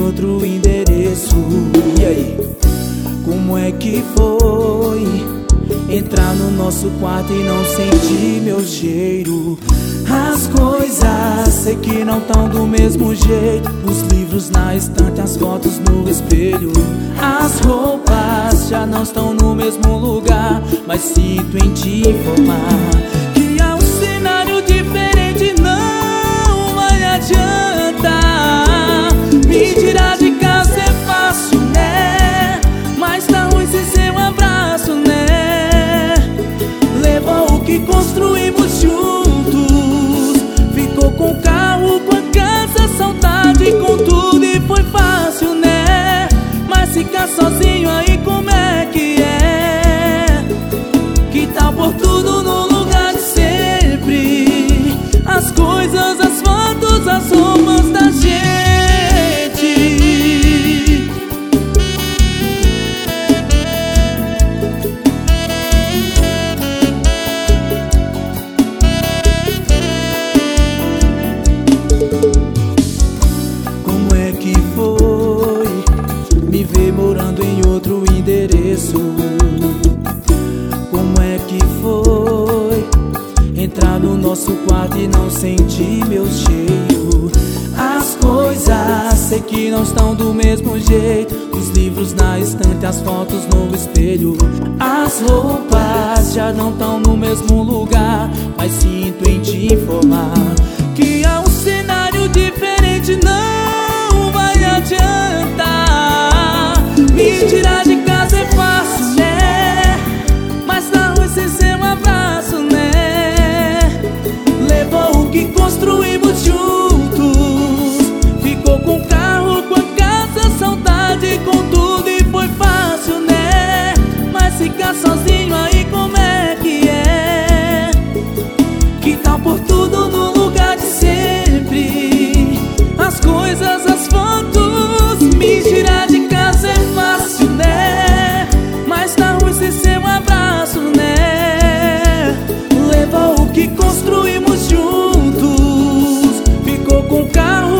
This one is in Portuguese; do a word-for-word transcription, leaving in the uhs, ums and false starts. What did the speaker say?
outro endereço. E aí? Como é que foi entrar no nosso quarto e não sentir meu cheiro? As coisas sei que não tão do mesmo jeito. Os livros na estante, as fotos no espelho. As roupas já não estão no mesmo lugar, mas sinto em te informar que há um cenário diferente. Não vai adiantar. Me tirar de casa é fácil, né? Mas tá ruim sem seu abraço, né? Levou o que construímos juntos, ficou com o carro, com a casa, saudade, com tudo, e foi fácil, né? Mas ficar sozinho aí como é que é? Que tal por tudo no lugar de sempre? As coisas, as fotos, as roupas da gente. Como é que foi me ver morando em outro endereço? Como é que foi entrar no nosso quarto e não sentir meu cheiro? As coisas sei que não estão do mesmo jeito. Os livros na estante, as fotos no espelho. As roupas já não estão no mesmo lugar, mas sinto em te informar que há um cenário diferente. Não vai adiantar. Me tirar de casa é fácil, né? Mas tá ruim sem seu abraço, né? Levou o que construímos juntos, ficou com o carro, com a casa, saudade, com tudo, e foi fácil, né? Mas ficar sozinho aí como é que é? Que tal por tudo no lugar de sempre? As coisas, as fotos. Me tirar de casa é fácil, né? Mas tá ruim sem seu abraço, né? Levou o que construímos juntos, ficou com o carro,